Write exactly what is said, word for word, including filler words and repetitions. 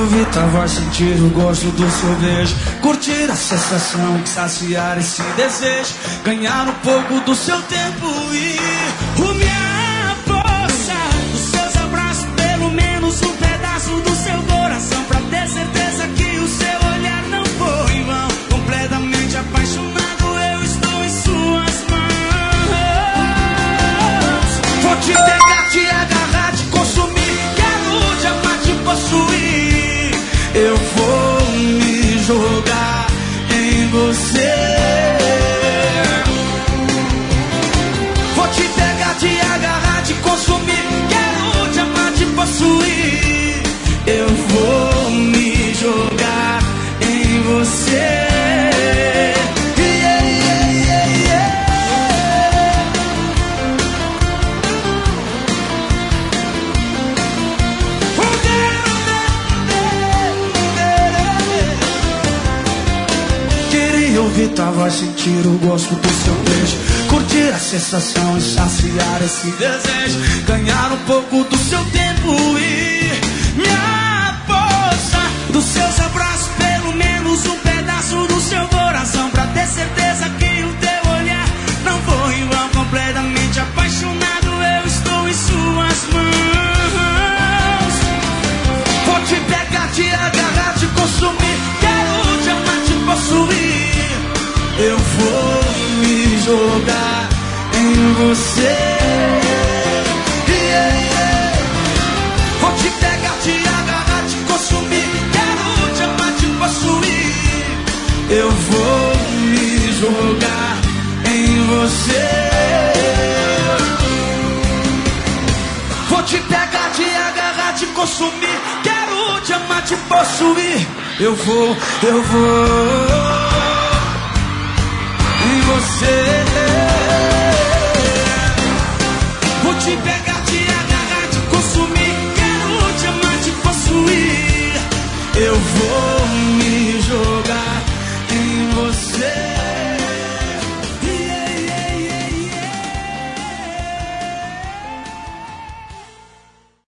ouvir tua voz, sentir o gosto do seu beijo, curtir a sensação de saciar esse desejo, ganhar um pouco do seu tempo e o minha força dos seus abraços, pelo menos um pedaço do seu coração, pra ter certeza que o seu olhar não foi em vão. Completamente apaixonado, eu estou em suas mãos. Vou te pegar, te agarrar, te consumir, quero te amar, te possuir. Eu vou me jogar em você. Vou te pegar, te agarrar, te consumir, quero te amar, te possuir. Eu vou me jogar em você. Yeah, yeah, yeah, yeah. Queria ouvir tua voz, sentir o gosto do seu beijo, curtir a sensação e saciar esse desejo, ganhar um pouco do seu tempo e minha força dos seus abraços, pelo menos um pedaço do seu coração, pra ter certeza que o teu olhar não foi em vão. Completamente apaixonado, eu estou em suas mãos. Vou te pegar, te agarrar, te consumir, quero te amar, te possuir. Eu vou me jogar em você. Yeah, yeah. Vou te pegar, te agarrar, te consumir, quero te amar, te possuir. Eu vou me jogar em você. Vou te pegar, te agarrar, te consumir, quero te amar, te possuir. Eu vou, eu vou em você. Vou te pegar.